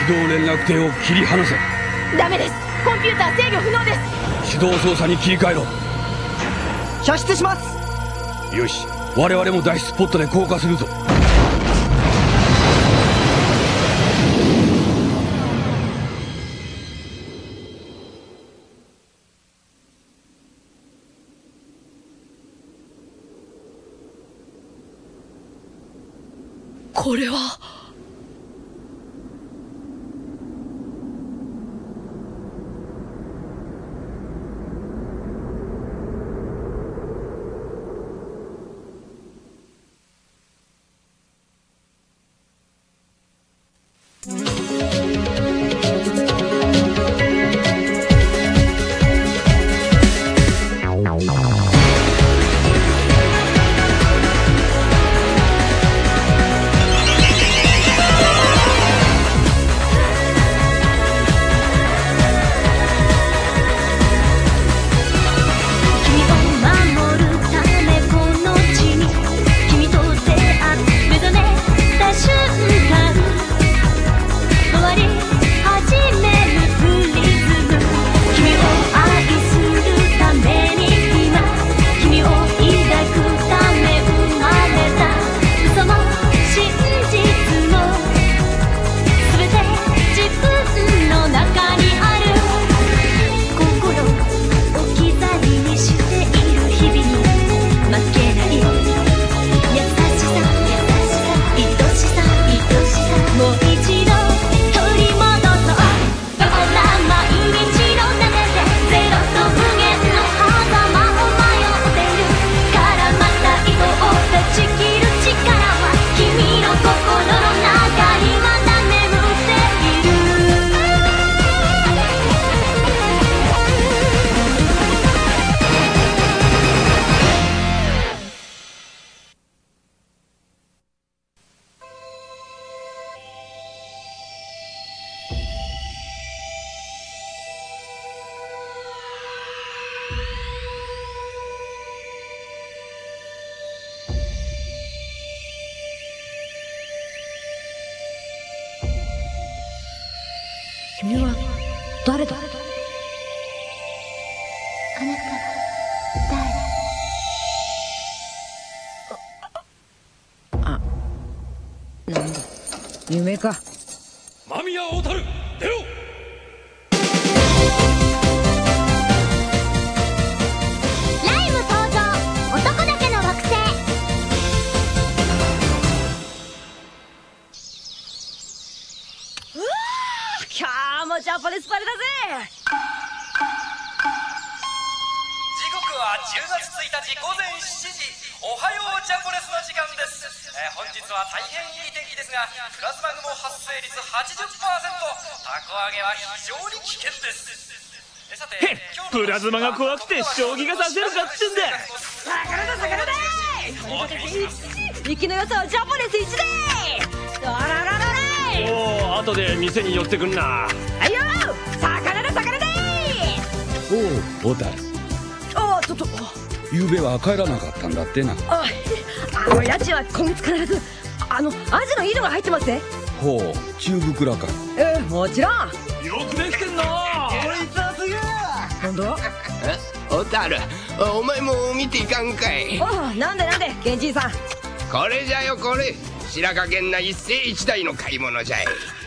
起動連絡艇を切り離せ。 ダメです。コンピューター制御不能です。 手動操作に切り替えろ。 射出します。 よし、我々も脱出ポットで降下するぞ。 これは君は誰だ？ あなたは誰？ なんだ、夢か。 間宮大樽、出ろ。 ライム登場、男だけの惑星。 キャーもジャパネスパレだぜ。 時刻は10月1日午前7時、おはようジャポネスの時間です。本日は大変いい天気ですが、プラズマ雲発生率 80%、タコ揚げは非常に危険です。さて、 プラズマが怖くて将棋がさせるかっつんだ。 魚だ魚だー。息の良さはジャパネス1でー。あららららおお、後で店に寄ってくんな。 はいよー、魚だ魚だー。 おお、小樽、 あ、ちょっとゆうべは帰らなかったんだってな。 家賃は今月必ずアジのイルが入ってますね。 ほう、中袋か。 もちろん。 よくできてんな。 こいつはすげえ。 なんだ？ おたる、お前も見ていかんかい。 なんでケンジーさん。 これじゃよこれ、白加減な一世一代の買い物じゃい。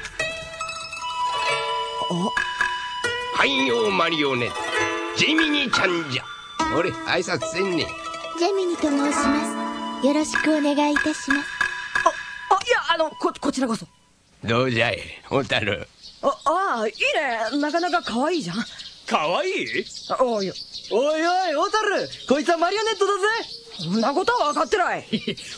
汎用マリオネットジェミニちゃんじゃ。俺挨拶せんね。 ジェミニと申します。よろしくお願いいたします。 いや、こちらこそ。 どうじゃい、おたる。 いいね。なかなか可愛いじゃん。 かわいい。 おいおい、小樽、こいつはマリオネットだぜ。 そんなことは分かってない。